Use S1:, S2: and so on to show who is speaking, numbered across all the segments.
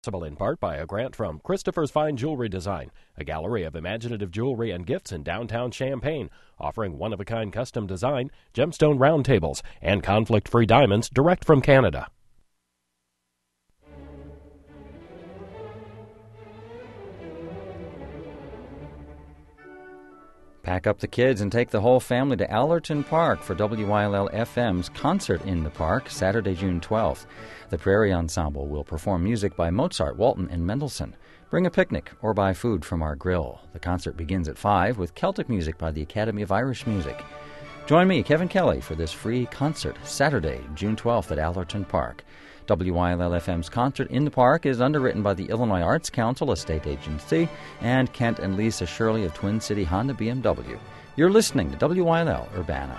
S1: Possible in part by a grant from Christopher's Fine Jewelry Design, a gallery of imaginative jewelry and gifts in downtown Champaign, offering one-of-a-kind custom design, gemstone round tables, and conflict-free diamonds direct from Canada.
S2: Pack up the kids and take the whole family to Allerton Park for WYLL-FM's Concert in the Park, Saturday, June 12th. The Prairie Ensemble will perform music by Mozart, Walton, and Mendelssohn. Bring a picnic or buy food from our grill. The concert begins at 5 with Celtic music by the Academy of Irish Music. Join me, Kevin Kelly, for this free concert, Saturday, June 12th at Allerton Park. WYLL-FM's Concert in the Park is underwritten by the Illinois Arts Council, a state agency, and Kent and Lisa Shirley of Twin City Honda BMW. You're listening to WYLL Urbana.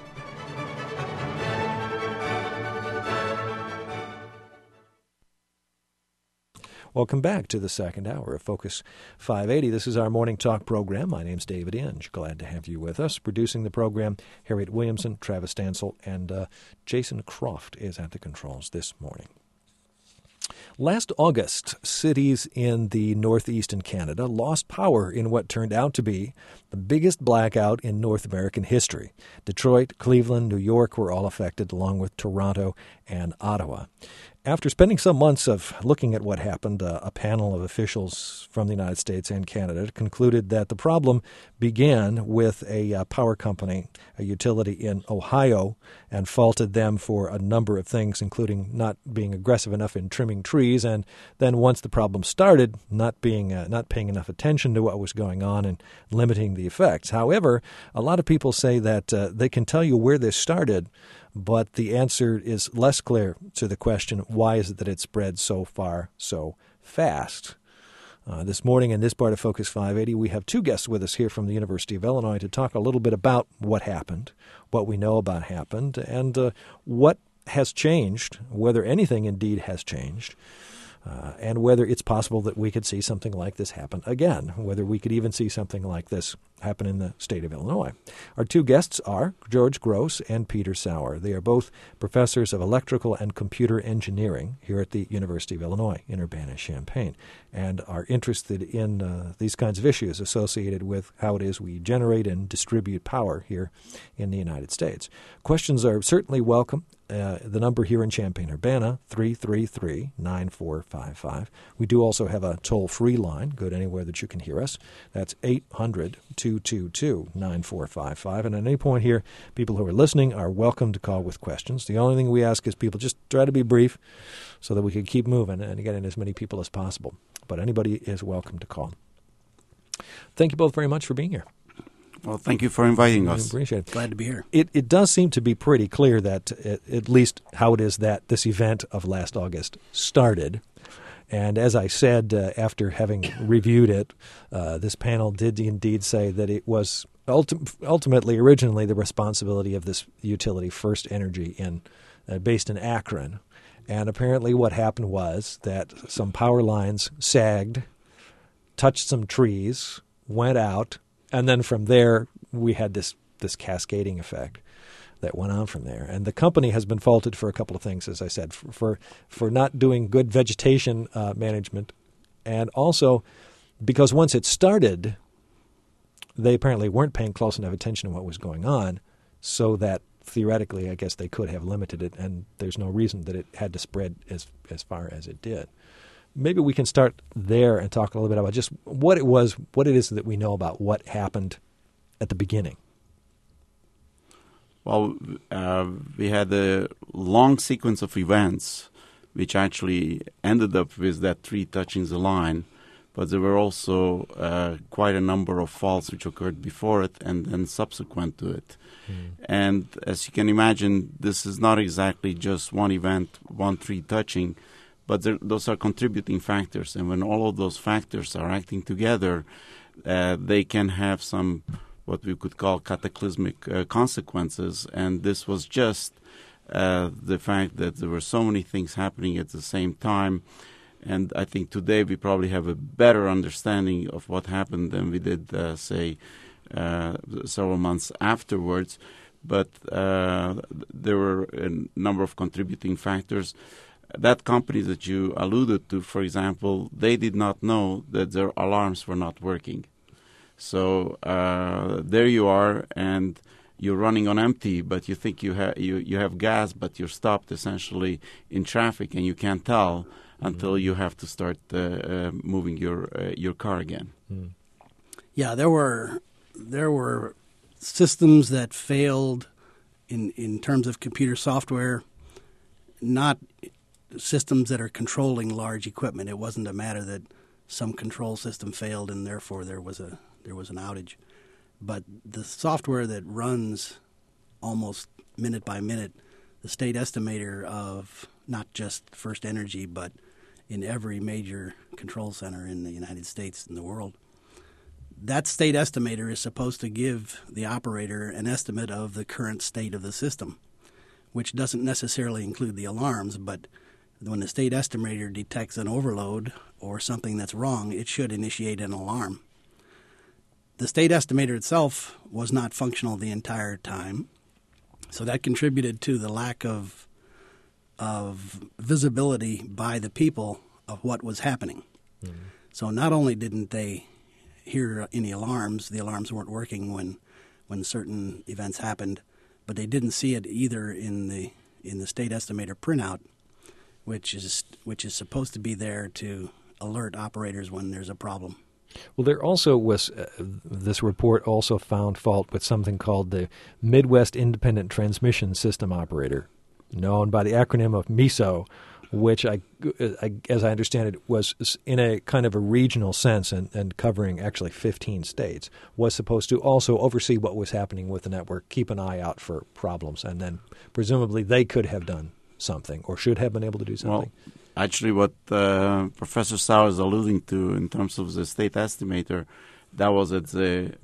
S3: Welcome back to the second hour of Focus 580. This is our morning talk program. My name's David Inge. Glad to have you with us. Producing the program, Harriet Williamson, Travis Stansel, and Jason Croft is at the controls this morning. Last August, cities in the northeastern Canada lost power in what turned out to be the biggest blackout in North American history. Detroit, Cleveland, New York were all affected, along with Toronto and Ottawa. After spending some months of looking at what happened, a panel of officials from the United States and Canada concluded that the problem began with a power company, a utility in Ohio, and faulted them for a number of things, including not being aggressive enough in trimming trees, and then once the problem started, not paying enough attention to what was going on and limiting the effects. However, a lot of people say that they can tell you where this started, but the answer is less clear to the question, why is it that it spread so far so fast? This morning in this part of Focus 580, we have two guests with us here from the University of Illinois to talk a little bit about what happened, what we know about happened, and what has changed, whether anything indeed has changed, and whether it's possible that we could see something like this happen again, whether we could even see something like this happen in the state of Illinois. Our two guests are George Gross and Peter Sauer. They are both professors of electrical and computer engineering here at the University of Illinois in Urbana-Champaign, and are interested in these kinds of issues associated with how it is we generate and distribute power here in the United States. Questions are certainly welcome. The number here in Champaign-Urbana, 333-9455. We do also have a toll-free line. Good anywhere that you can hear us. That's 800-222-9455. And at any point here, people who are listening are welcome to call with questions. The only thing we ask is people just try to be brief so that we can keep moving and get in as many people as possible. But anybody is welcome to call. Thank you both very much for being here.
S4: Well, thank you for inviting us.
S3: I appreciate it.
S5: Glad to be here.
S3: It does seem to be pretty clear that at least how it is that this event of last August started. And as I said, after having reviewed it, this panel did indeed say that it was ultimately, originally, the responsibility of this utility, First Energy, based in Akron. And apparently what happened was that some power lines sagged, touched some trees, went out, and then from there, we had this cascading effect that went on from there. And the company has been faulted for a couple of things, as I said, for not doing good vegetation management, and also because once it started, they apparently weren't paying close enough attention to what was going on, so that theoretically, I guess they could have limited it, and there's no reason that it had to spread as far as it did. Maybe we can start there and talk a little bit about just what it is that we know about what happened at the beginning.
S4: Well, we had a long sequence of events which actually ended up with that tree touching the line, but there were also quite a number of faults which occurred before it and then subsequent to it. And as you can imagine, this is not exactly just one event, one tree touching, but those are contributing factors. And when all of those factors are acting together, they can have some what we could call cataclysmic consequences. And this was just the fact that there were so many things happening at the same time. And I think today we probably have a better understanding of what happened than we did, several months afterwards. But there were a number of contributing factors. that company that you alluded to, for example, they did not know that their alarms were not working. So there you are, and you're running on empty, but you think you have gas, but you're stopped essentially in traffic, and you can't tell until you have to start moving your car again.
S5: Yeah, there were systems that failed in terms of computer software, not systems that are controlling large equipment. It wasn't a matter that some control system failed and therefore there was an outage. But the software that runs almost minute by minute, the state estimator of not just First Energy, but in every major control center in the United States and the world, that state estimator is supposed to give the operator an estimate of the current state of the system, which doesn't necessarily include the alarms, but when the state estimator detects an overload or something that's wrong, it should initiate an alarm. The state estimator itself was not functional the entire time, so that contributed to the lack of visibility by the people of what was happening. Mm-hmm. So not only didn't they hear any alarms, the alarms weren't working when certain events happened, but they didn't see it either in the state estimator printout, which is supposed to be there to alert operators when there's a problem.
S3: Well, there also was, this report also found fault with something called the Midwest Independent Transmission System Operator, known by the acronym of MISO, which, as I understand it, was in a kind of a regional sense and covering actually 15 states, was supposed to also oversee what was happening with the network, keep an eye out for problems, and then presumably they could have done something or should have been able to do something.
S4: Well, actually, what Professor Sauer is alluding to in terms of the state estimator, that was at the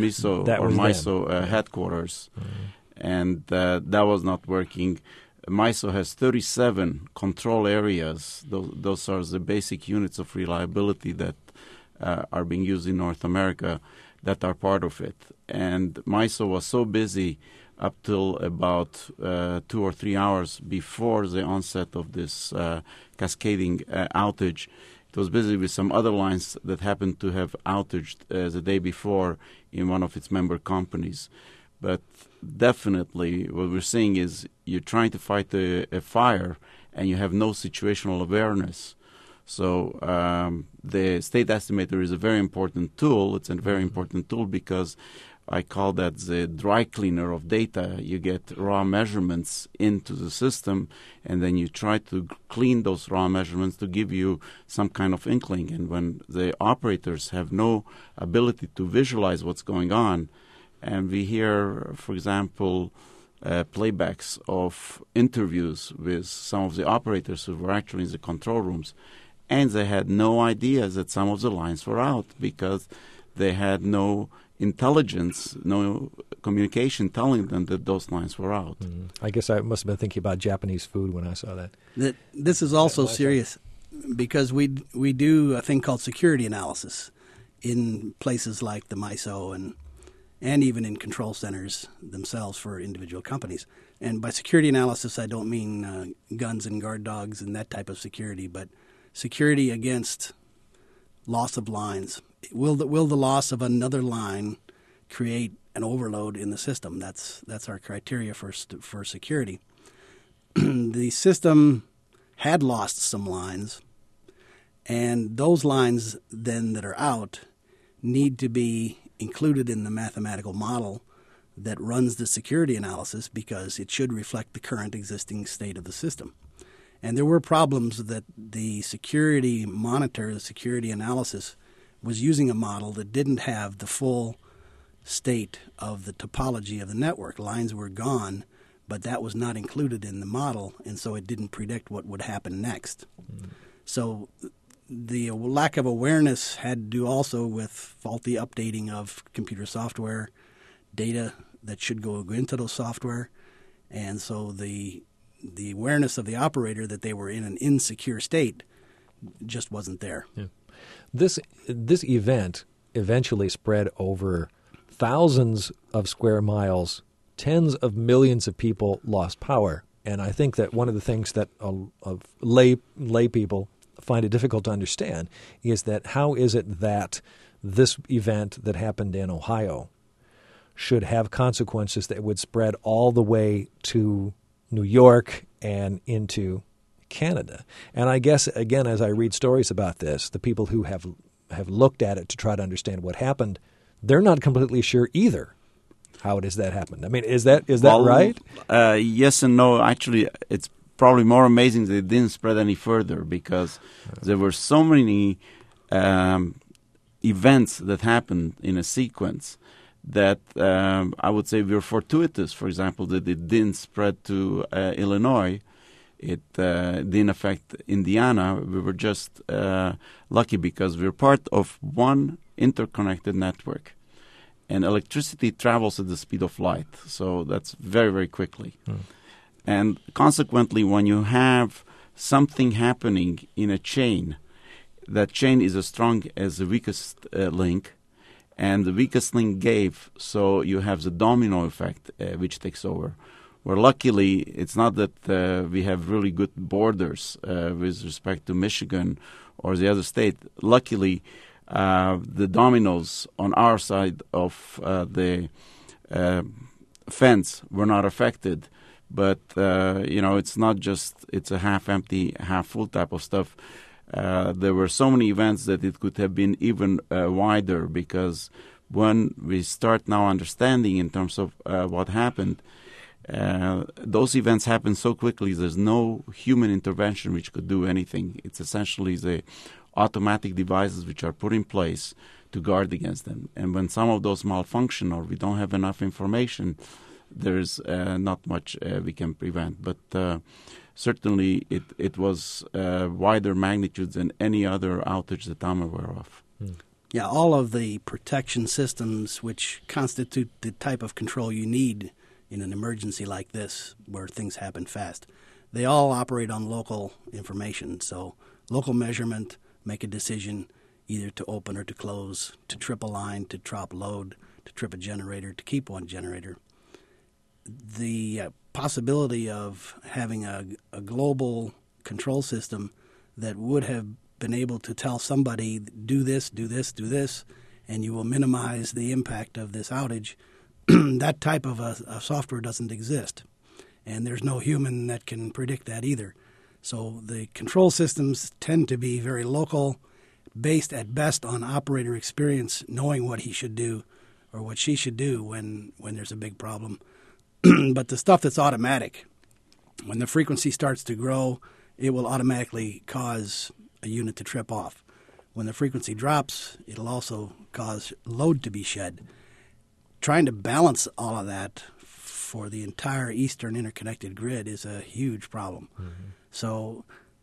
S4: MISO headquarters, and that was not working. MISO has 37 control areas. Those are the basic units of reliability that are being used in North America that are part of it. And MISO was so busy up till about 2 or 3 hours before the onset of this cascading outage. It was busy with some other lines that happened to have outaged the day before in one of its member companies. But definitely what we're seeing is you're trying to fight a fire and you have no situational awareness. So the state estimator is a very important tool. It's a very important tool because I call that the dry cleaner of data. You get raw measurements into the system, and then you try to clean those raw measurements to give you some kind of inkling. And when the operators have no ability to visualize what's going on, and we hear, for example, playbacks of interviews with some of the operators who were actually in the control rooms, and they had no idea that some of the lines were out because they had no intelligence, no communication telling them that those lines were out.
S3: I guess I must have been thinking about Japanese food when I saw that.
S5: This is also serious because we do a thing called security analysis in places like the MISO and even in control centers themselves for individual companies. And by security analysis, I don't mean guns and guard dogs and that type of security, but security against loss of lines. Will the loss of another line create an overload in the system? That's our criteria for security. The system had lost some lines, and those lines then that are out need to be included in the mathematical model that runs the security analysis because it should reflect the current existing state of the system. And there were problems that the security monitor, the security analysis, was using a model that didn't have the full state of the topology of the network. Lines were gone, but that was not included in the model, and so it didn't predict what would happen next. So the lack of awareness had to do also with faulty updating of computer software, data that should go into those software, and so the awareness of the operator that they were in an insecure state just wasn't there.
S3: Yeah. This event eventually spread over thousands of square miles. Tens of millions of people lost power, And I think that one of the things that lay people find it difficult to understand is that how is it that this event that happened in Ohio should have consequences that would spread all the way to New York and into Canada. And I guess, again, as I read stories about this, the people who have looked at it to try to understand what happened, they're not completely sure either how it is that happened. I mean, is that right?
S4: Yes and no. Actually, it's probably more amazing that it didn't spread any further because there were so many events that happened in a sequence that I would say were fortuitous. For example, that it didn't spread to Illinois. It didn't affect Indiana. We were just lucky because we're part of one interconnected network. And electricity travels at the speed of light. So that's very, very quickly. And consequently, when you have something happening in a chain, that chain is as strong as the weakest link. And the weakest link gave, so you have the domino effect which takes over. Where luckily, it's not that we have really good borders with respect to Michigan or the other state. Luckily, the dominoes on our side of the fence were not affected. But, it's not just, it's a half empty, half full type of stuff. There were so many events that it could have been even wider because when we start now understanding in terms of what happened, those events happen so quickly, there's no human intervention which could do anything. It's essentially the automatic devices which are put in place to guard against them. And when some of those malfunction or we don't have enough information, there's not much we can prevent. But certainly it was wider magnitudes than any other outage that I'm aware of.
S5: Yeah, all of the protection systems which constitute the type of control you need in an emergency like this where things happen fast, they all operate on local information. So local measurement, make a decision either to open or to close, to trip a line, to drop load, to trip a generator, to keep one generator. The possibility of having a global control system that would have been able to tell somebody, do this, do this, do this, and you will minimize the impact of this outage, that type of a software doesn't exist. And there's no human that can predict that either. So the control systems tend to be very local, based at best on operator experience, knowing what he should do or what she should do when there's a big problem. But the stuff that's automatic, when the frequency starts to grow, it will automatically cause a unit to trip off. When the frequency drops, it'll also cause load to be shed. Trying to balance all of that for the entire Eastern interconnected grid is a huge problem. Mm-hmm. So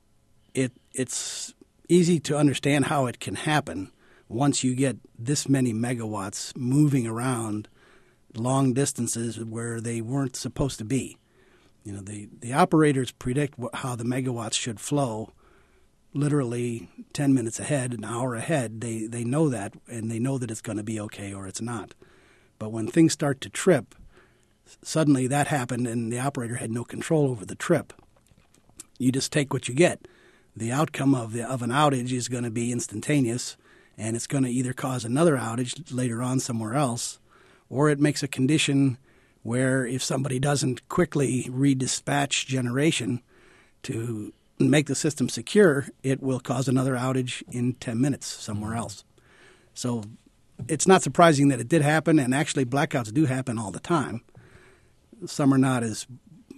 S5: it's easy to understand how it can happen once you get this many megawatts moving around long distances where they weren't supposed to be. The operators predict how the megawatts should flow literally 10 minutes ahead, an hour ahead. They know that, and they know that it's going to be okay or it's not. But when things start to trip, suddenly that happened and the operator had no control over the trip. You just take what you get. The outcome of an outage is going to be instantaneous, and it's going to either cause another outage later on somewhere else, or it makes a condition where if somebody doesn't quickly redispatch generation to make the system secure, it will cause another outage in 10 minutes somewhere else. So it's not surprising that it did happen, and actually blackouts do happen all the time. Some are not as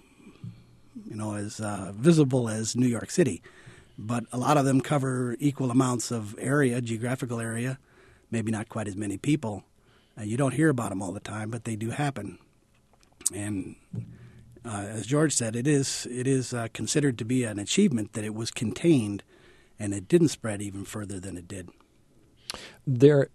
S5: visible as New York City, but a lot of them cover equal amounts of area, geographical area, maybe not quite as many people. You don't hear about them all the time, but they do happen. And as George said, it is considered to be an achievement that it was contained and it didn't spread even further than it did.
S3: There's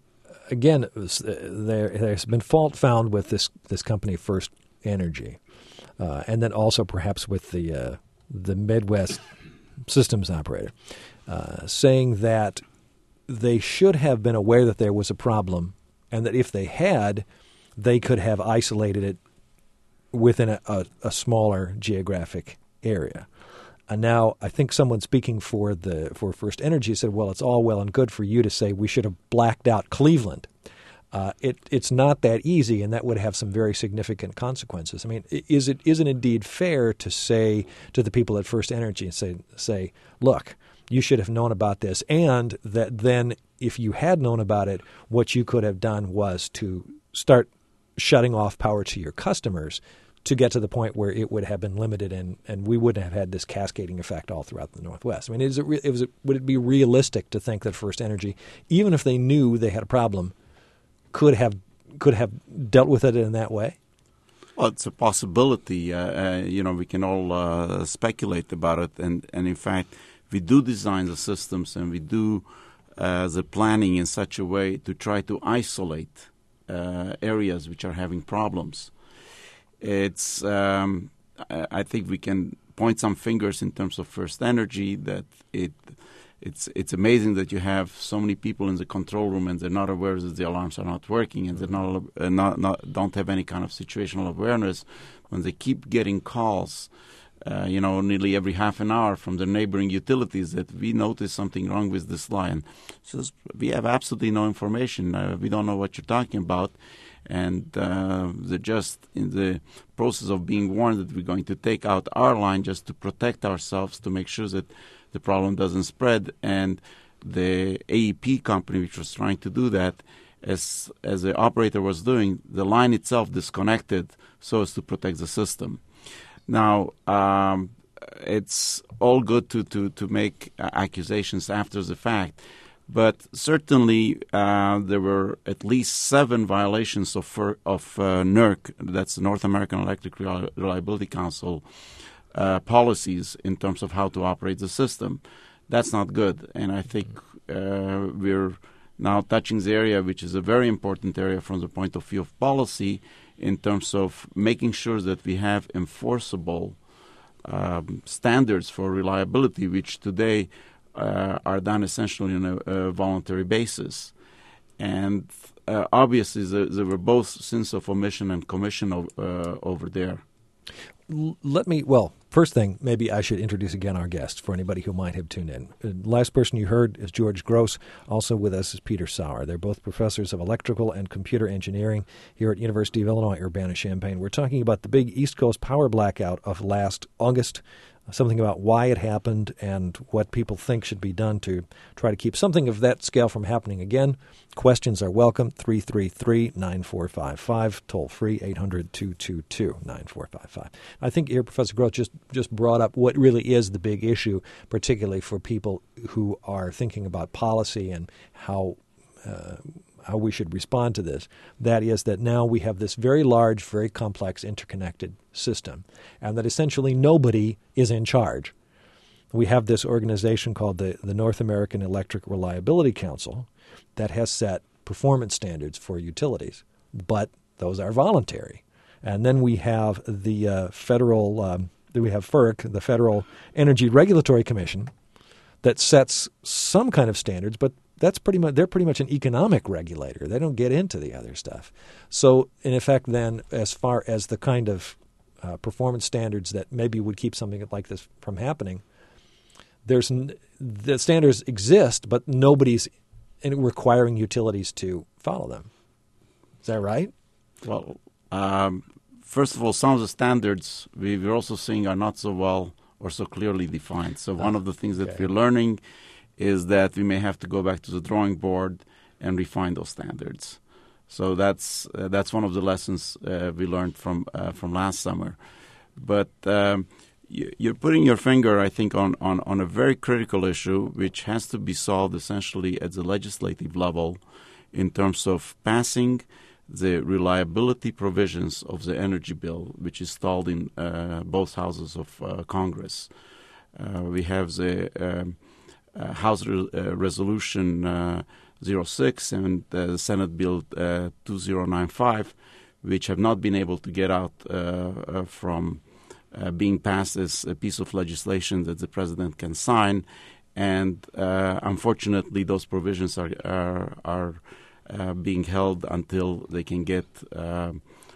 S3: been fault found with this company, First Energy, and then also perhaps with the Midwest systems operator, saying that they should have been aware that there was a problem, and that if they had, they could have isolated it within a smaller geographic area. Now, I think someone speaking for First Energy said, well, it's all well and good for you to say we should have blacked out Cleveland. It's not that easy, and that would have some very significant consequences. I mean, isn't it indeed fair to say to the people at First Energy and say, look, you should have known about this, and that then if you had known about it, what you could have done was to start shutting off power to your customers to get to the point where it would have been limited and we wouldn't have had this cascading effect all throughout the Northwest. I mean, would it be realistic to think that First Energy, even if they knew they had a problem, could have dealt with it in that way?
S4: Well, it's a possibility. We can all speculate about it. And in fact, we do design the systems and we do the planning in such a way to try to isolate areas which are having problems. It's I think we can point some fingers in terms of First Energy that it's amazing that you have so many people in the control room and they're not aware that the alarms are not working and they're don't have any kind of situational awareness when they keep getting calls, nearly every half an hour from the neighboring utilities that we notice something wrong with this line. So we have absolutely no information. We don't know what you're talking about. And they're just in the process of being warned that we're going to take out our line just to protect ourselves, to make sure that the problem doesn't spread. And the AEP company, which was trying to do that, as the operator was doing, the line itself disconnected so as to protect the system. Now, it's all good to make accusations after the fact. But certainly there were at least 7 violations of NERC, that's the North American Electric Reliability Council, policies in terms of how to operate the system. That's not good. And I think we're now touching the area, which is a very important area from the point of view of policy, in terms of making sure that we have enforceable standards for reliability, which today are done essentially on a voluntary basis. And obviously there were both sins of omission and commission over there.
S3: First thing, maybe I should introduce again our guest for anybody who might have tuned in. The last person you heard is George Gross. Also with us is Peter Sauer. They're both professors of electrical and computer engineering here at University of Illinois Urbana-Champaign. We're talking about the big East Coast power blackout of last August, something about why it happened and what people think should be done to try to keep something of that scale from happening again. Questions are welcome, 333-9455, toll free, 800-222-9455. I think here Professor Gross just brought up what really is the big issue, particularly for people who are thinking about policy and how we should respond to this. That is that now we have this very large, very complex, interconnected system, and that essentially nobody is in charge. We have this organization called the North American Electric Reliability Council that has set performance standards for utilities, but those are voluntary. And then we have the we have FERC, the Federal Energy Regulatory Commission, that sets some kind of standards, but they're pretty much an economic regulator. They don't get into the other stuff. So in effect, then, as far as the kind of performance standards that maybe would keep something like this from happening, the standards exist, but nobody's requiring utilities to follow them. Is that right?
S4: Well, first of all, some of the standards we're also seeing are not so well or so clearly defined. So one of the things that we're learning is that we may have to go back to the drawing board and refine those standards. So that's one of the lessons we learned from last summer. But you're putting your finger, I think, on a very critical issue, which has to be solved essentially at the legislative level in terms of passing the reliability provisions of the energy bill, which is stalled in both houses of Congress. We have the House Resolution 06 and the Senate Bill 2095, which have not been able to get out from being passed as a piece of legislation that the president can sign. And unfortunately, those provisions are being held until they can get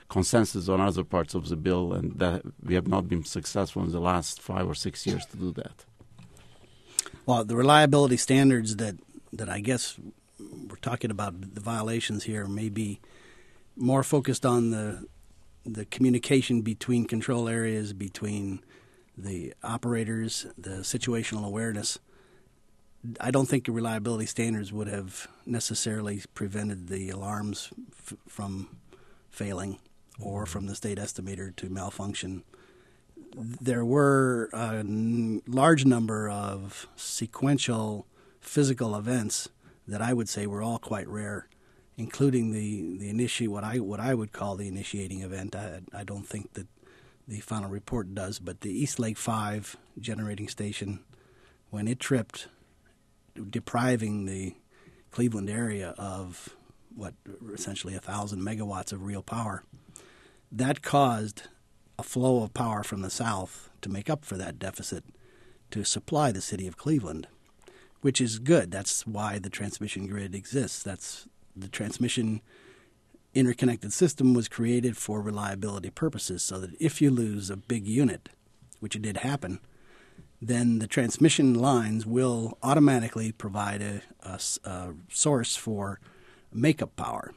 S4: consensus on other parts of the bill, and that we have not been successful in the last 5 or 6 years to do that.
S5: Well, the reliability standards that I guess we're talking about, the violations here, may be more focused on the communication between control areas, between the operators, the situational awareness. I don't think the reliability standards would have necessarily prevented the alarms from failing or from the state estimator to malfunction. There were a large number of sequential physical events that I would say were all quite rare, including what I would call the initiating event. I don't think that the final report does, but the East Lake 5 generating station, when it tripped, depriving the Cleveland area of essentially 1,000 megawatts of real power, that caused a flow of power from the south to make up for that deficit to supply the city of Cleveland, which is good. That's why the transmission grid exists. That's the transmission interconnected system was created for reliability purposes, so that if you lose a big unit, which it did happen, then the transmission lines will automatically provide a source for makeup power.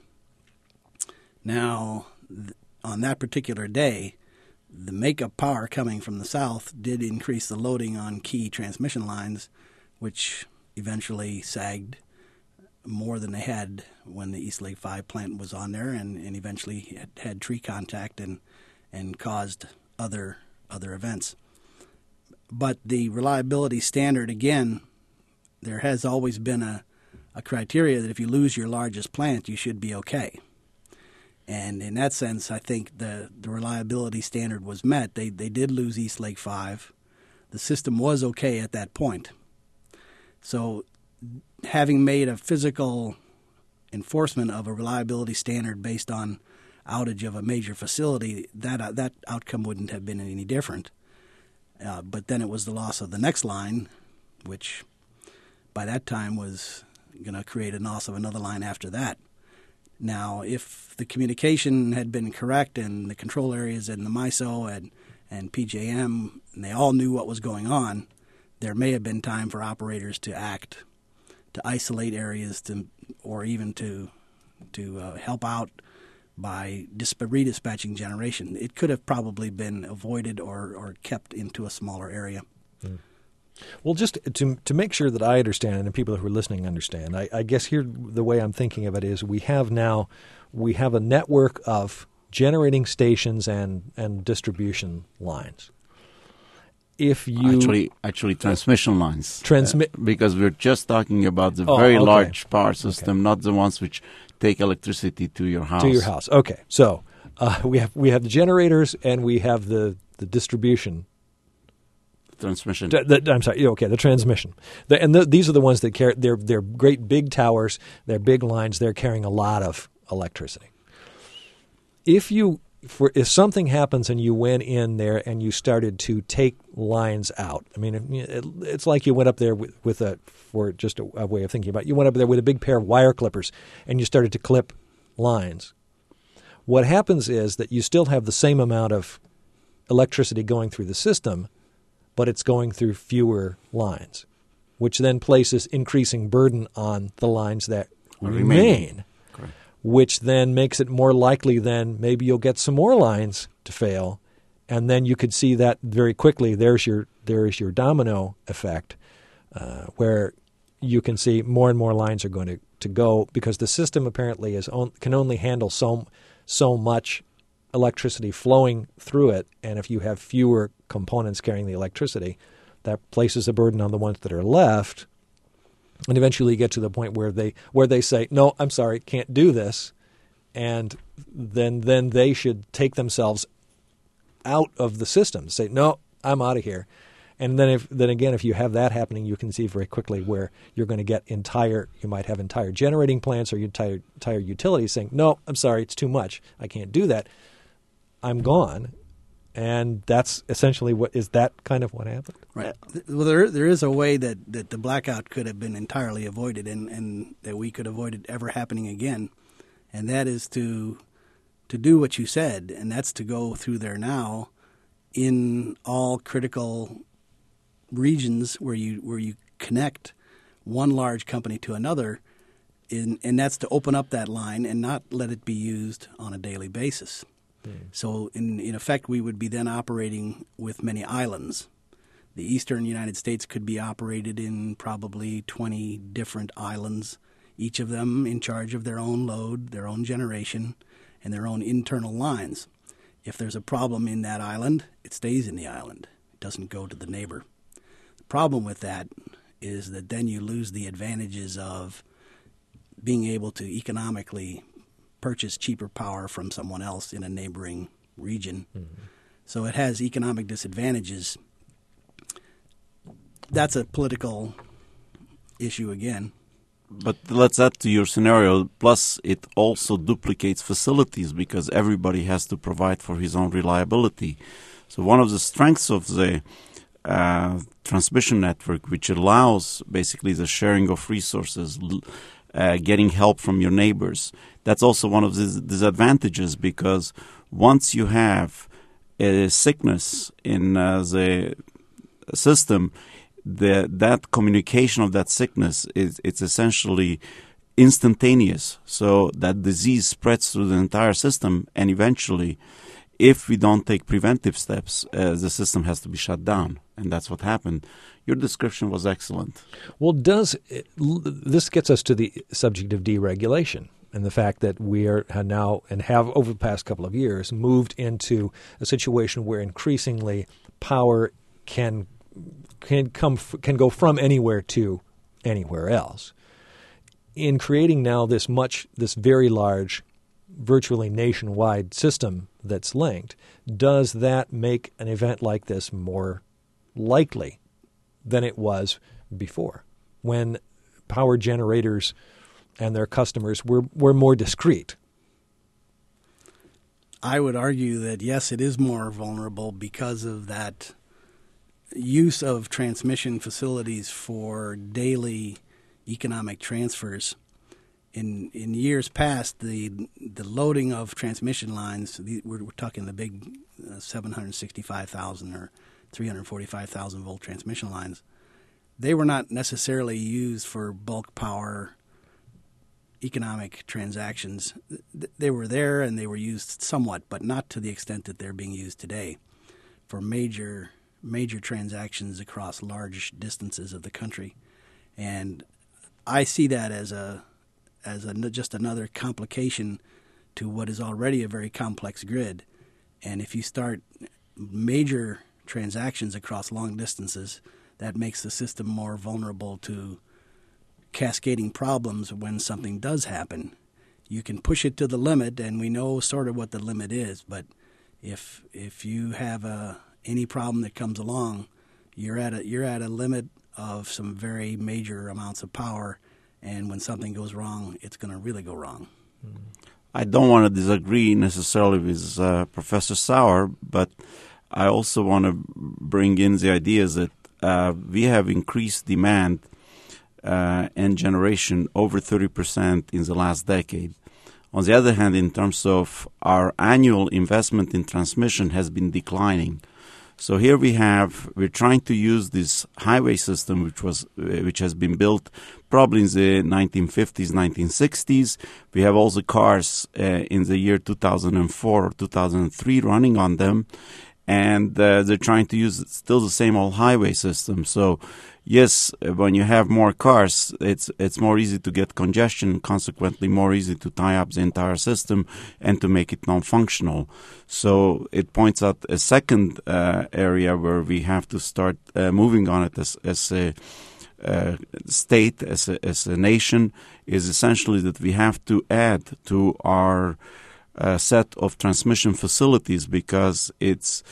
S5: Now, on that particular day, the makeup power coming from the south did increase the loading on key transmission lines, which eventually sagged more than they had when the East Lake 5 plant was on there, and eventually had tree contact and caused other events. But the reliability standard, again, there has always been a criteria that if you lose your largest plant, you should be okay. And in that sense, I think the reliability standard was met. They did lose East Lake 5. The system was okay at that point. So having made a physical enforcement of a reliability standard based on outage of a major facility, that outcome wouldn't have been any different. But then it was the loss of the next line, which by that time was going to create a loss of another line after that. Now, if the communication had been correct and the control areas and the MISO and PJM, and they all knew what was going on, there may have been time for operators to act, to isolate areas, or even to help out by redispatching generation. It could have probably been avoided or kept into a smaller area.
S3: Well, just to make sure that I understand and people who are listening understand, I guess here the way I'm thinking of it is we have a network of generating stations and distribution lines. If you
S4: actually transmission lines, because we're just talking about the large power system, not the ones which take electricity to your house.
S3: Okay. So we have the generators and we have the distribution.
S4: Transmission.
S3: The transmission. These are the ones that carry. They're great big towers. They're big lines. They're carrying a lot of electricity. If something happens and you went in there and you started to take lines out, I mean, it's like you went up there for just a way of thinking about it. You went up there with a big pair of wire clippers and you started to clip lines. What happens is that you still have the same amount of electricity going through the system, but it's going through fewer lines, which then places increasing burden on the lines that remain. Which then makes it more likely then maybe you'll get some more lines to fail, and then you could see that very quickly. There's your domino effect, where you can see more and more lines are going to go because the system apparently can only handle so much electricity flowing through it, and if you have fewer components carrying the electricity, that places a burden on the ones that are left. And eventually you get to the point where they say, no, I'm sorry, can't do this. And then they should take themselves out of the system, say, no, I'm out of here. And then if you have that happening, you can see very quickly where you're going to get you might have entire generating plants or entire utilities saying, no, I'm sorry, it's too much. I can't do that. I'm gone. And that's essentially what happened?
S5: Right. Well, there is a way that the blackout could have been entirely avoided and that we could avoid it ever happening again, and that is to to do what you said, and that's to go through there now in all critical regions where you connect one large company to another, and that's to open up that line and not let it be used on a daily basis. So in effect, we would be then operating with many islands. The eastern United States could be operated in probably 20 different islands, each of them in charge of their own load, their own generation, and their own internal lines. If there's a problem in that island, it stays in the island. It doesn't go to the neighbor. The problem with that is that then you lose the advantages of being able to economically purchase cheaper power from someone else in a neighboring region. Mm-hmm. So it has economic disadvantages. That's a political issue again.
S4: But let's add to your scenario, plus it also duplicates facilities because everybody has to provide for his own reliability. So one of the strengths of the transmission network, which allows basically the sharing of resources, getting help from your neighbors, that's also one of the disadvantages because once you have a sickness in the system, that communication of that sickness it's essentially instantaneous. So that disease spreads through the entire system, and eventually, if we don't take preventive steps, the system has to be shut down, and that's what happened. Your description was excellent.
S3: Well, this gets us to the subject of deregulation and the fact that we are now and have over the past couple of years moved into a situation where increasingly power can go from anywhere to anywhere else. In creating now this very large, virtually nationwide system that's linked, does that make an event like this more likely than it was before, when power generators and their customers were more discreet?
S5: I would argue that yes, it is more vulnerable because of that use of transmission facilities for daily economic transfers. In years past, the loading of transmission lines, we're talking the big 765,000 or 345,000 volt transmission lines, they were not necessarily used for bulk power economic transactions. They were there and they were used somewhat, but not to the extent that they're being used today for major transactions across large distances of the country. And I see that as just another complication to what is already a very complex grid. And if you start major transactions across long distances, that makes the system more vulnerable to cascading problems when something does happen. You can push it to the limit, and we know sort of what the limit is, but if you have any problem that comes along, you're at a limit of some very major amounts of power, and when something goes wrong, it's going to really go wrong.
S4: I don't want to disagree necessarily with Professor Sauer, but I also want to bring in the idea that we have increased demand and generation over 30% in the last decade. On the other hand, in terms of our annual investment in transmission has been declining. So here we're trying to use this highway system, which has been built probably in the 1950s, 1960s. We have all the cars in the year 2004 or 2003 running on them, and they're trying to use still the same old highway system. So yes, when you have more cars, it's more easy to get congestion, consequently more easy to tie up the entire system and to make it non-functional. So it points out a second area where we have to start moving on it as a state, as a nation, is essentially that we have to add to our set of transmission facilities, because it's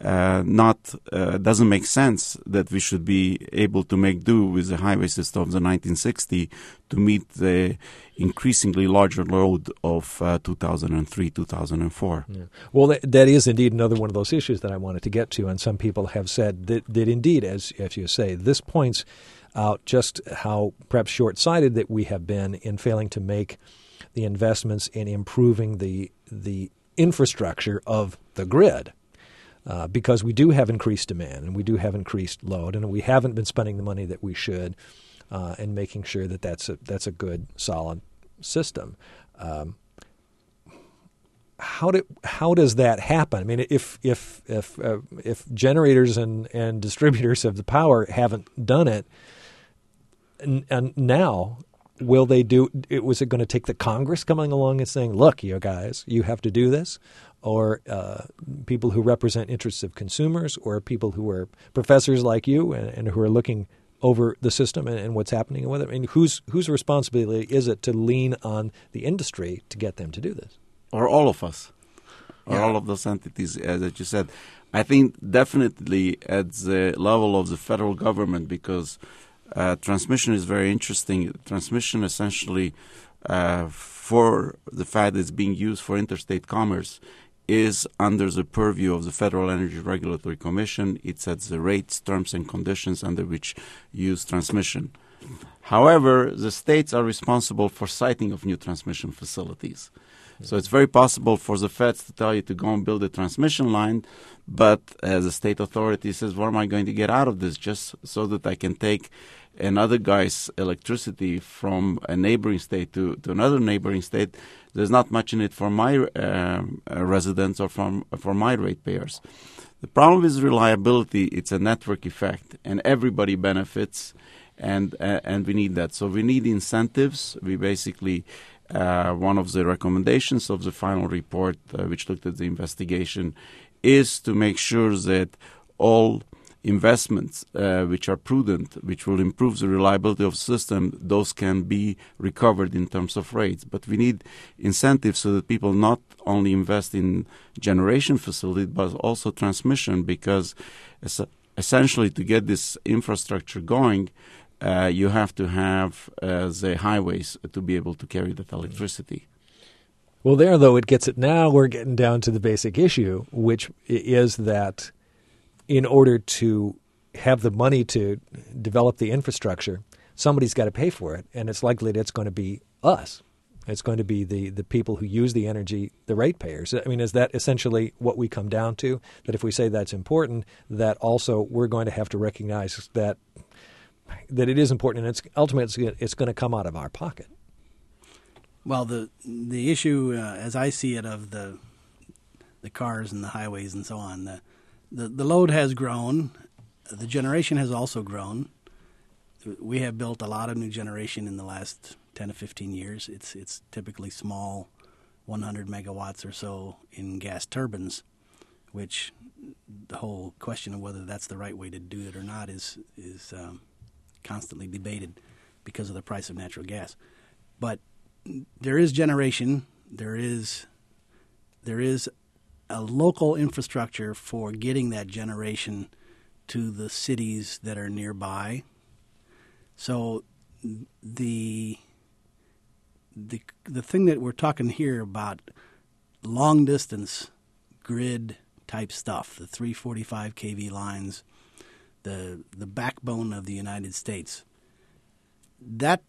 S4: doesn't make sense that we should be able to make do with the highway system of the 1960 to meet the increasingly larger load of 2003, 2004.
S3: Yeah. Well, that is indeed another one of those issues that I wanted to get to, and some people have said that indeed, as you say, this points out just how perhaps short-sighted that we have been in failing to make the investments in improving the infrastructure of the grid. Because we do have increased demand and we do have increased load, and we haven't been spending the money that we should, and making sure that that's a good, solid system. How does that happen? I mean, if generators and distributors of the power haven't done it, and now will they do it? Was it going to take the Congress coming along and saying, "Look, you guys, you have to do this," or people who represent interests of consumers, or people who are professors like you and who are looking over the system and what's happening with it? I mean, whose responsibility is it to lean on the industry to get them to do this?
S4: Or all of us, or all of those entities, as you said. I think definitely at the level of the federal government, because transmission is very interesting. Transmission essentially, for the fact that it's being used for interstate commerce, is under the purview of the Federal Energy Regulatory Commission. It sets the rates, terms, and conditions under which use transmission. However, the states are responsible for siting of new transmission facilities. So it's very possible for the feds to tell you to go and build a transmission line, but the state authority says, what am I going to get out of this just so that I can take another guy's electricity from a neighboring state to another neighboring state? There's not much in it for my residents or for my ratepayers. The problem is reliability. It's a network effect, and everybody benefits, and we need that. So we need incentives. We basically... one of the recommendations of the final report, which looked at the investigation, is to make sure that all investments which are prudent, which will improve the reliability of the system, those can be recovered in terms of rates. But we need incentives so that people not only invest in generation facilities, but also transmission, because essentially to get this infrastructure going, you have to have the highways to be able to carry that electricity.
S3: Well, there, though, it gets it. Now we're getting down to the basic issue, which is that in order to have the money to develop the infrastructure, somebody's got to pay for it, and it's likely that it's going to be us. It's going to be the people who use the energy, the ratepayers. I mean, is that essentially what we come down to? That if we say that's important, that also we're going to have to recognize that it is important, and it's ultimately it's going to come out of our pocket.
S5: Well, the issue, as I see it, of the cars and the highways and so on, the load has grown. The generation has also grown. We have built a lot of new generation in the last 10 to 15 years. It's typically small, 100 megawatts or so in gas turbines, which the whole question of whether that's the right way to do it or not is constantly debated because of the price of natural gas. But there is generation. There is a local infrastructure for getting that generation to the cities that are nearby. So the thing that we're talking here about, long distance grid type stuff, the 345 kV lines, the backbone of the United States, that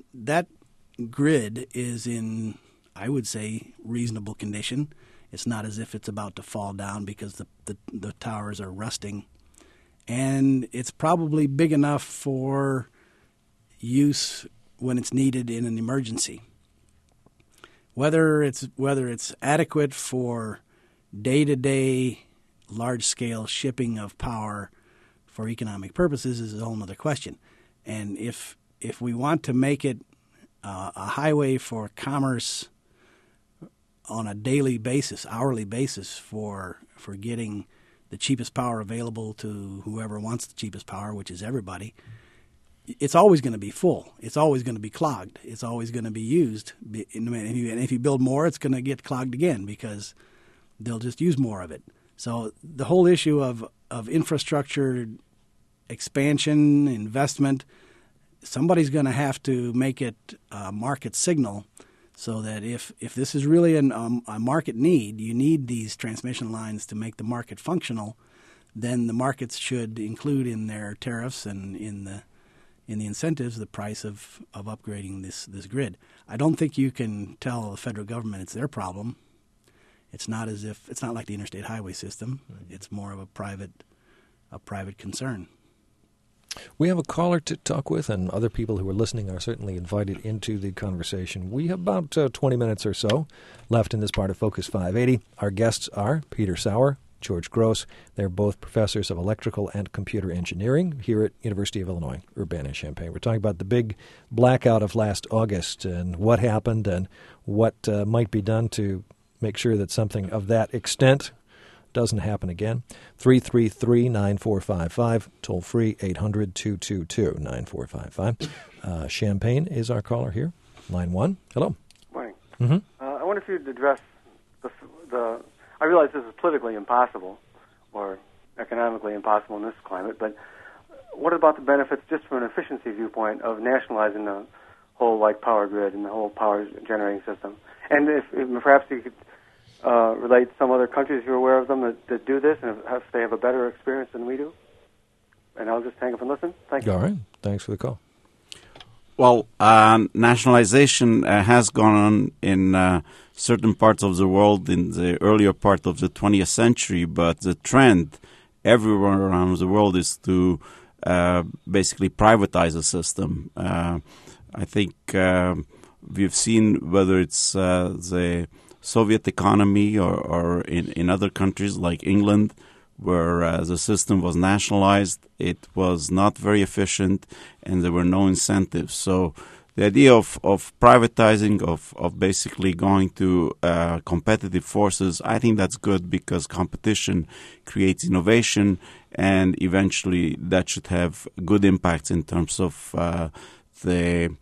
S5: grid is in, I would say, reasonable condition. It's not as if it's about to fall down because the towers are rusting. And it's probably big enough for use when it's needed in an emergency. Whether it's adequate for day-to-day large-scale shipping of power for economic purposes is a whole other question. And if we want to make it a highway for commerce on a daily basis, hourly basis for getting the cheapest power available to whoever wants the cheapest power, which is everybody, it's always going to be full. It's always going to be clogged. It's always going to be used. And if you build more, it's going to get clogged again because they'll just use more of it. So the whole issue of infrastructure expansion, investment, somebody's going to have to make it a market signal so that if this is really a market need, you need these transmission lines to make the market functional, then the markets should include in their tariffs and in the incentives the price of upgrading this grid. I don't think you can tell the federal government it's their problem. It's not like the interstate highway system. It's more of a private concern.
S3: We have a caller to talk with, and other people who are listening are certainly invited into the conversation. We have about 20 minutes or so left in this part of Focus 580. Our guests are Peter Sauer, George Gross. They're both professors of electrical and computer engineering here at University of Illinois, Urbana-Champaign. We're talking about the big blackout of last August and what happened and what might be done to make sure that something of that extent doesn't happen again. 333-9455, toll free 800-222-9455. Champaign is our caller here. Line 1. Hello.
S6: Morning.
S3: Mm-hmm.
S6: I wonder if you'd address the. I realize this is politically impossible or economically impossible in this climate, but what about the benefits, just from an efficiency viewpoint, of nationalizing the whole power grid and the whole power generating system? And if perhaps you could relate some other countries you're aware of them that do this, and if they have a better experience than we do. And I'll just hang up and listen. Thank you.
S3: All right. Thanks for the call.
S4: Well, nationalization has gone on in certain parts of the world in the earlier part of the 20th century, but the trend everywhere around the world is to basically privatize the system. I think we've seen, whether it's the Soviet economy or in other countries like England, where the system was nationalized, it was not very efficient and there were no incentives. So the idea of privatizing, of basically going to competitive forces, I think that's good, because competition creates innovation, and eventually that should have good impacts in terms of the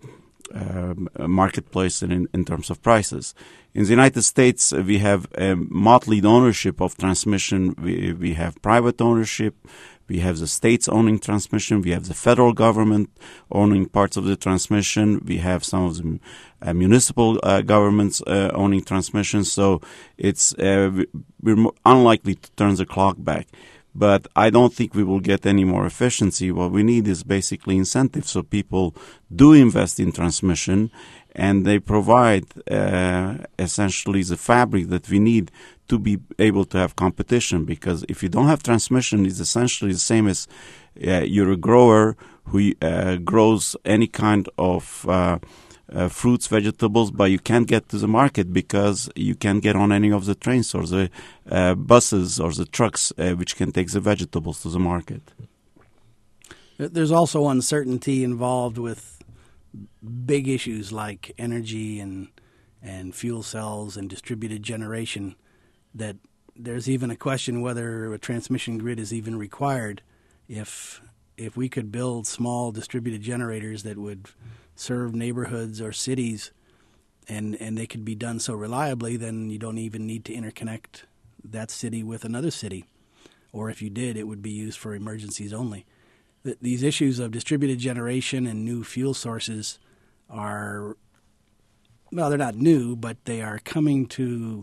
S4: marketplace and in terms of prices. In the United States, we have a motley ownership of transmission. We have private ownership. We have the states owning transmission. We have the federal government owning parts of the transmission. We have some of the municipal governments owning transmission. So it's we're unlikely to turn the clock back. But I don't think we will get any more efficiency. What we need is basically incentives, so people do invest in transmission, and they provide essentially the fabric that we need to be able to have competition. Because if you don't have transmission, it's essentially the same as you're a grower who grows any kind of fruits, vegetables, but you can't get to the market because you can't get on any of the trains or the buses or the trucks which can take the vegetables to the market.
S5: There's also uncertainty involved with big issues like energy and fuel cells and distributed generation, that there's even a question whether a transmission grid is even required. If we could build small distributed generators that would serve neighborhoods or cities, and they could be done so reliably, then you don't even need to interconnect that city with another city. Or if you did, it would be used for emergencies only. These issues of distributed generation and new fuel sources are, well, they're not new, but they are coming to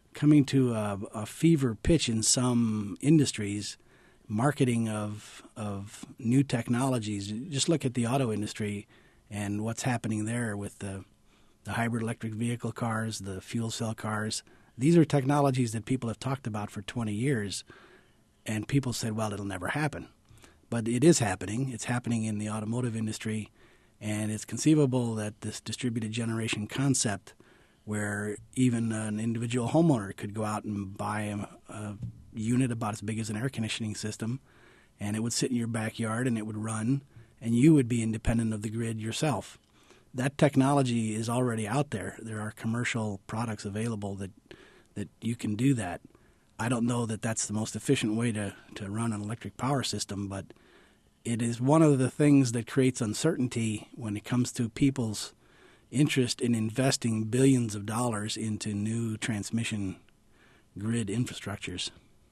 S5: a fever pitch in some industries. Marketing of new technologies. Just look at the auto industry and what's happening there with the hybrid electric vehicle cars, the fuel cell cars. These are technologies that people have talked about for 20 years, and people said, well, it'll never happen. But it is happening. It's happening in the automotive industry, and it's conceivable that this distributed generation concept, where even an individual homeowner could go out and buy a unit about as big as an air conditioning system, and it would sit in your backyard and it would run, and you would be independent of the grid yourself. That technology is already out there. There are commercial products available that you can do that. I don't know that that's the most efficient way to run an electric power system, but it is one of the things that creates uncertainty when it comes to people's interest in investing billions of dollars into new transmission grid infrastructures.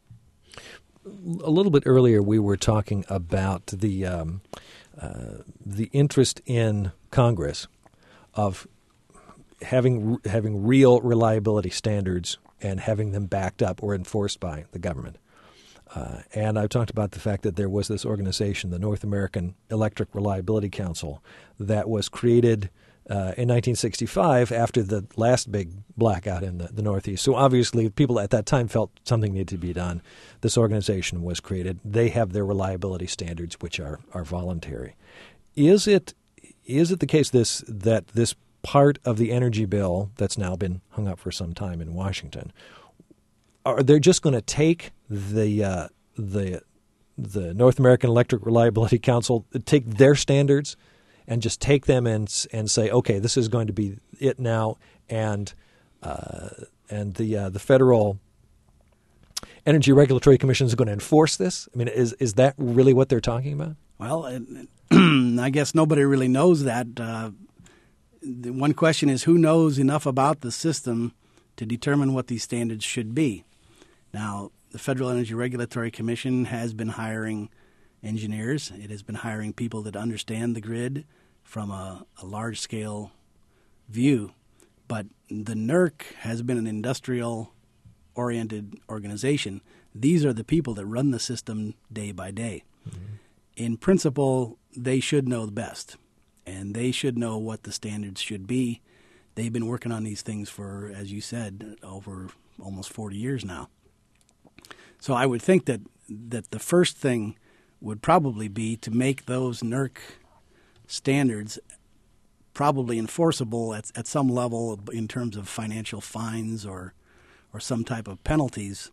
S3: A little bit earlier, we were talking about the interest in Congress of having real reliability standards and having them backed up or enforced by the government. And I've talked about the fact that there was this organization, the North American Electric Reliability Council, that was created in 1965 after the last big blackout in the Northeast. So obviously people at that time felt something needed to be done. This organization was created. They have their reliability standards, which are voluntary. Is it the case that this part of the energy bill that's now been hung up for some time in Washington, are they just going to take the North American Electric Reliability Council, take their standards and just take them and say, okay, this is going to be it now, and the Federal Energy Regulatory Commission is going to enforce this? I mean, is that really what they're talking about?
S5: Well, I guess nobody really knows that. The one question is, who knows enough about the system to determine what these standards should be? Now, the Federal Energy Regulatory Commission has been hiring engineers. It has been hiring people that understand the grid from a large-scale view. But the NERC has been an industrial-oriented organization. These are the people that run the system day by day. Mm-hmm. In principle, they should know the best, and they should know what the standards should be. They've been working on these things for, as you said, over almost 40 years now. So I would think that the first thing would probably be to make those NERC standards probably enforceable at some level in terms of financial fines or some type of penalties.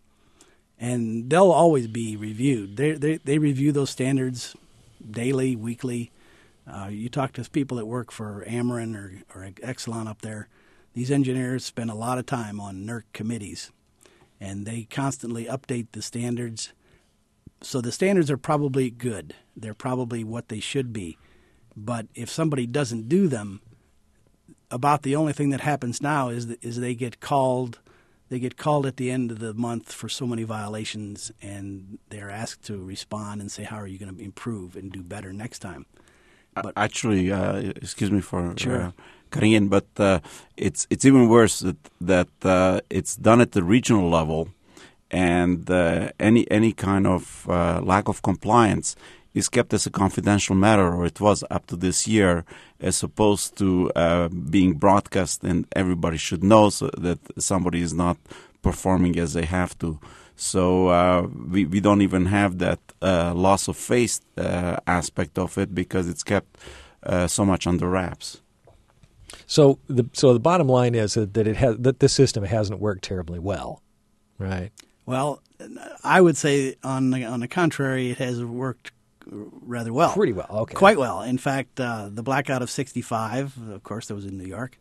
S5: And they'll always be reviewed. They review those standards daily, weekly. You talk to people that work for Ameren or Exelon up there. These engineers spend a lot of time on NERC committees, and they constantly update the standards. So the standards are probably good. They're probably what they should be. But if somebody doesn't do them, about the only thing that happens now is they get called. They get called at the end of the month for so many violations, and they're asked to respond and say, how are you going to improve and do better next time? But
S4: actually, excuse me for
S5: sure.
S4: Cutting in, but it's even worse that it's done at the regional level, and any kind of lack of compliance is kept as a confidential matter, or it was up to this year, as opposed to being broadcast and everybody should know so that somebody is not performing as they have to. So we don't even have that loss of faith aspect of it because it's kept so much under wraps.
S3: So the bottom line is that this system hasn't worked terribly well, right?
S5: Well, I would say on the contrary, it has worked rather well.
S3: Pretty well, okay.
S5: Quite well. In fact, the blackout of 65, of course, that was in New York.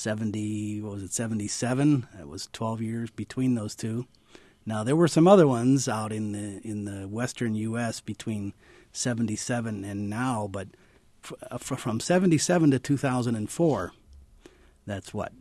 S5: 77? It was 12 years between those two. Now, there were some other ones out in the western U.S. between 77 and now, but from 77 to 2004, that's what,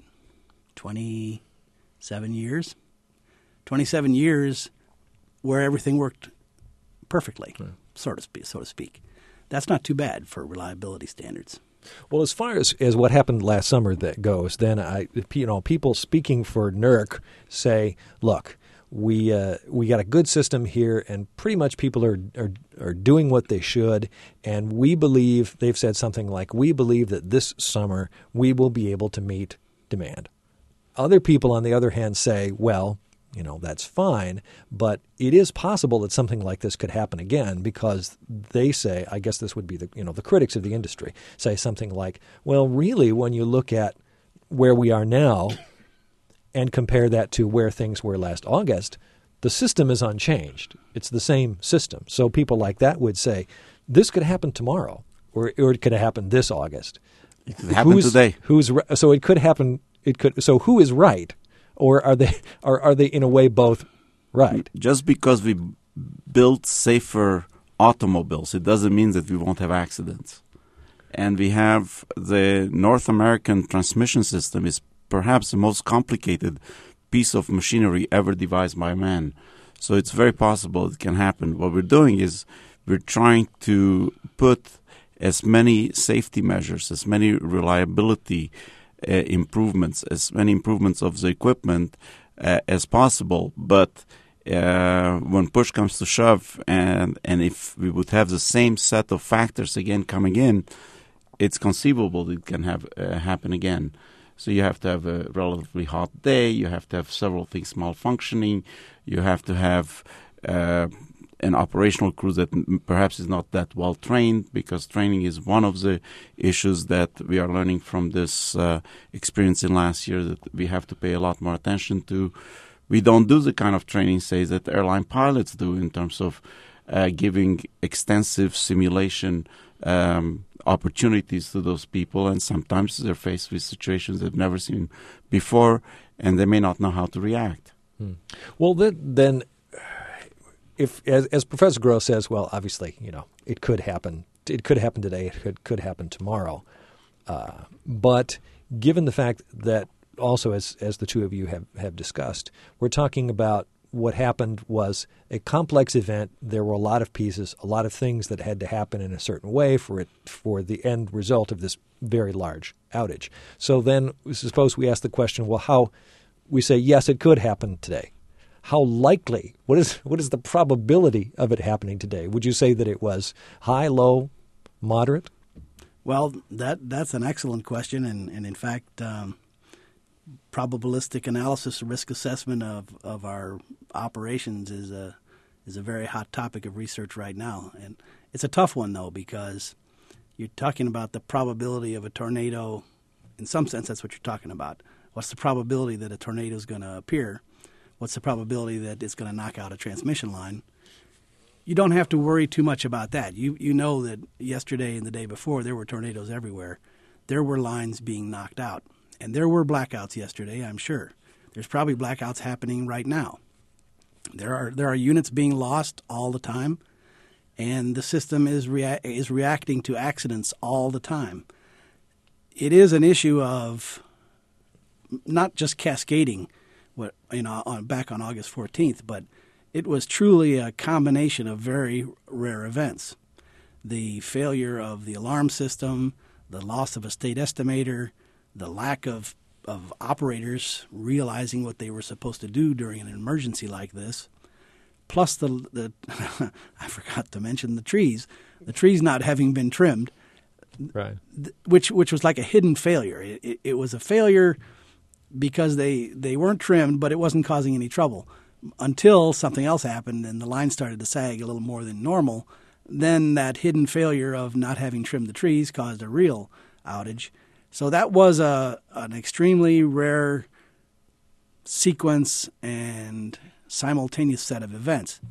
S5: 27 years? 27 years where everything worked perfectly. Right. So to speak. That's not too bad for reliability standards.
S3: Well, as far as what happened last summer that goes, then people speaking for NERC say, look, we got a good system here, and pretty much people are doing what they should, and we believe, they've said something like, we believe that this summer we will be able to meet demand. Other people, on the other hand, say, well, that's fine, but it is possible that something like this could happen again, because they say, I guess this would be the critics of the industry, say something like, well, really, when you look at where we are now and compare that to where things were last August, the system is unchanged. It's the same system. So people like that would say, this could happen tomorrow, or it could happen this August.
S4: It could happen today.
S3: So it could happen. So who is right? Or are they in a way both right?
S4: Just because we build safer automobiles, it doesn't mean that we won't have accidents. And we have the North American transmission system is perhaps the most complicated piece of machinery ever devised by man. So it's very possible it can happen. What we're doing is we're trying to put as many safety measures, as many reliability improvements, as many improvements of the equipment as possible. But when push comes to shove, and if we would have the same set of factors again coming in, it's conceivable that it can happen again. So you have to have a relatively hot day. You have to have several things malfunctioning. You have to have an operational crew that perhaps is not that well trained, because training is one of the issues that we are learning from this experience in last year that we have to pay a lot more attention to. We don't do the kind of training, say, that airline pilots do in terms of giving extensive simulation opportunities to those people, and sometimes they're faced with situations they've never seen before, and they may not know how to react.
S3: Well, then, if as Professor Gross says, well, obviously, it could happen. It could happen today. It could happen tomorrow. But given the fact that also, as the two of you have discussed, we're talking about what happened was a complex event. There were a lot of pieces, a lot of things that had to happen in a certain way for the end result of this very large outage. So then suppose we ask the question, well, how we say, yes, it could happen today. How likely, what is the probability of it happening today? Would you say that it was high, low, moderate?
S5: Well, that's an excellent question, and in fact, probabilistic analysis, risk assessment of our operations is a very hot topic of research right now. And it's a tough one, though, because you're talking about the probability of a tornado. In some sense, that's what you're talking about. What's the probability that a tornado is going to appear? What's the probability that it's going to knock out a transmission line? You don't have to worry too much about that. You know that yesterday and the day before there were tornadoes everywhere. There were lines being knocked out. And there were blackouts yesterday, I'm sure. There's probably blackouts happening right now. There are units being lost all the time, and the system is reacting to accidents all the time. It is an issue of not just cascading, back on August 14th, but it was truly a combination of very rare events. The failure of the alarm system, the loss of a state estimator, the lack of operators realizing what they were supposed to do during an emergency like this, plus the I forgot to mention the trees not having been trimmed,
S3: right?
S5: Which was like a hidden failure. It was a failure because they weren't trimmed, but it wasn't causing any trouble until something else happened and the line started to sag a little more than normal. Then that hidden failure of not having trimmed the trees caused a real outage. So that was an extremely rare sequence and simultaneous set of events.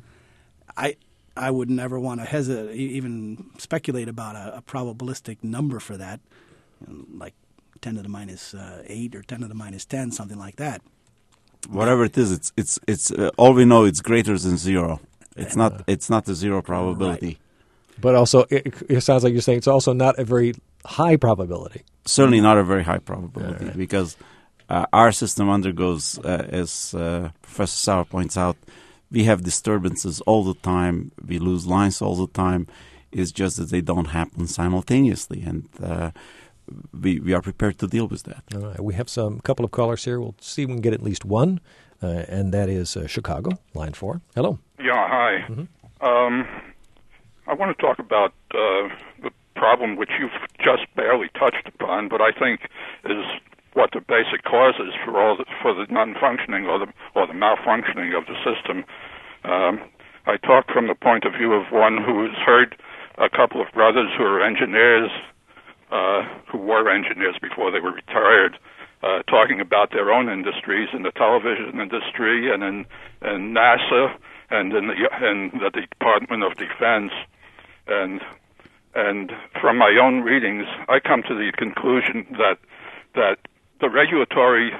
S5: I would never want to hesitate, even speculate about a probabilistic number for that, like 10 to the minus 8 or 10 to the minus 10, something like that.
S4: Whatever it is, it's all we know. It's greater than zero. It's not a zero probability.
S5: Right.
S3: But also, it sounds like you're saying it's also not a very high probability.
S4: Certainly not a very high probability, because our system undergoes, as Professor Sauer points out, we have disturbances all the time. We lose lines all the time. It's just that they don't happen simultaneously, and we are prepared to deal with that.
S3: All right. We have a couple of callers here. We'll see if we can get at least one, and that is Chicago, line 4. Hello.
S7: Yeah, hi.
S3: Mm-hmm.
S7: I want to talk about the problem which you've just barely touched upon, but I think is what the basic cause is for the non-functioning or the malfunctioning of the system. I talk from the point of view of one who has heard a couple of brothers who are engineers, who were engineers before they were retired, talking about their own industries in the television industry and in NASA and in the Department of Defense. And from my own readings, I come to the conclusion that the regulation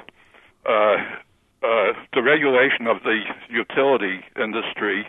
S7: of the utility industry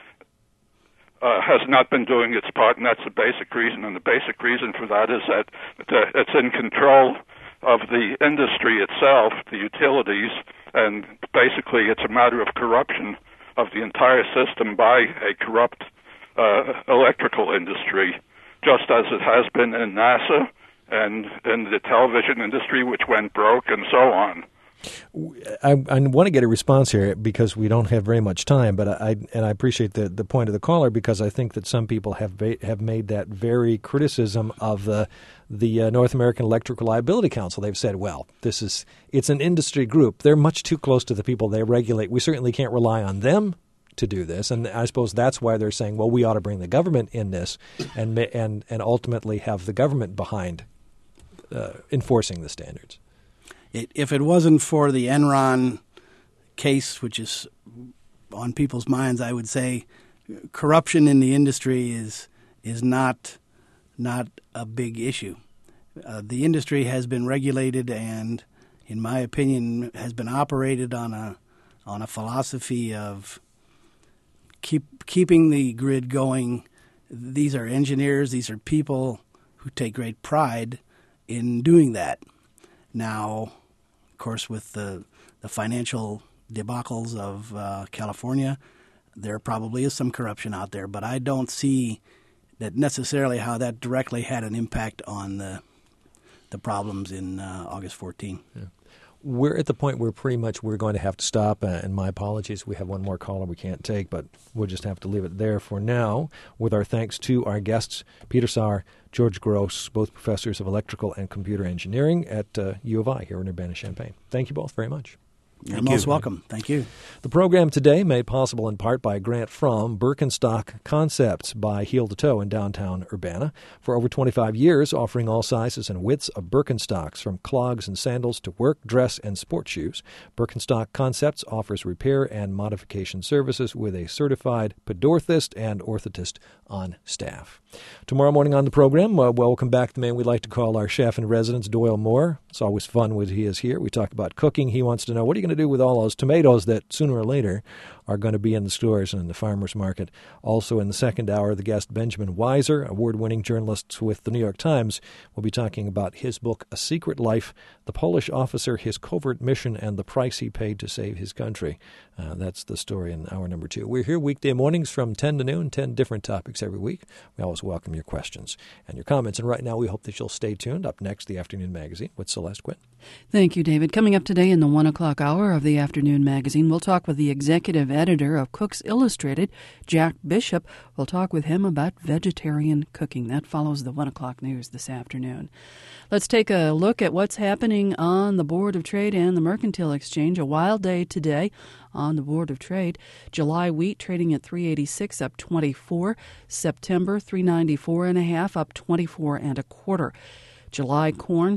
S7: has not been doing its part, and that's the basic reason. And the basic reason for that is that it's in control of the industry itself, the utilities, and basically it's a matter of corruption of the entire system by a corrupt electrical industry, just as it has been in NASA and in the television industry, which went broke, and so on.
S3: I want to get a response here because we don't have very much time, but I appreciate the point of the caller because I think that some people have made that very criticism of the North American Electric Reliability Council. They've said, well, it's an industry group. They're much too close to the people they regulate. We certainly can't rely on them to do this, and I suppose that's why they're saying, well, we ought to bring the government in this and ultimately have the government behind enforcing the standards.
S5: If it wasn't for the Enron case, which is on people's minds, I would say corruption in the industry is not a big issue. The industry has been regulated and, in my opinion, has been operated on a philosophy of keeping the grid going. These are engineers, these are people who take great pride in doing that. Now, of course, with the financial debacles of California, there probably is some corruption out there, but I don't see that necessarily how that directly had an impact on the problems in August 14.
S3: Yeah. We're at the point where pretty much we're going to have to stop, and my apologies, we have one more caller we can't take, but we'll just have to leave it there for now, with our thanks to our guests, Peter Saar, George Gross, both professors of electrical and computer engineering at U of I here in Urbana-Champaign. Thank you both very much.
S5: You're most welcome. Thank you.
S3: The program today made possible in part by a grant from Birkenstock Concepts by Heel to Toe in downtown Urbana. For over 25 years, offering all sizes and widths of Birkenstocks, from clogs and sandals to work, dress, and sports shoes. Birkenstock Concepts offers repair and modification services with a certified podorthist and orthotist on staff. Tomorrow morning on the program, welcome back the man we like to call our chef in residence, Doyle Moore. It's always fun when he is here. We talk about cooking. He wants to know, what are you going to do with all those tomatoes that sooner or later are going to be in the stores and in the farmers market? Also in the second hour, the guest Benjamin Weiser, award-winning journalist with the New York Times, will be talking about his book, A Secret Life, the Polish Officer, His Covert Mission, and the Price He Paid to Save His Country. That's the story in hour number 2. We're here weekday mornings from 10 to noon, 10 different topics every week. We always welcome your questions and your comments. And right now, we hope that you'll stay tuned. Up next, the Afternoon Magazine with Celeste Quinn.
S8: Thank you, David. Coming up today in the 1 o'clock hour of the Afternoon Magazine, we'll talk with the executive editor of Cooks Illustrated, Jack Bishop. We'll talk with him about vegetarian cooking. That follows the 1 o'clock news this afternoon. Let's take a look at what's happening on the Board of Trade and the Mercantile Exchange. A wild day today on the Board of Trade. July wheat trading at $3.86, up 24. September $3.94.5, up 24 1/4. July corn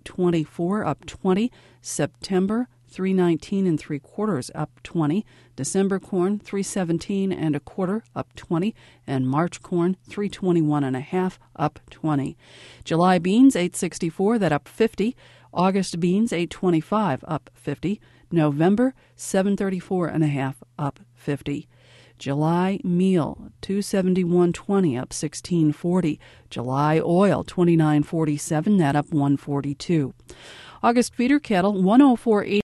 S8: $3.24, up 20. September $3.19 3/4, up 20. December corn $3.17 1/4, up 20, and March corn $3.21 1/2, up 20. July beans $8.64, that up 50. August beans $8.25, up 50. November $7.34 1/2, up 50. July meal $271.20, up 16.40. July oil $29.47, that up 1.42. August feeder cattle $104.80.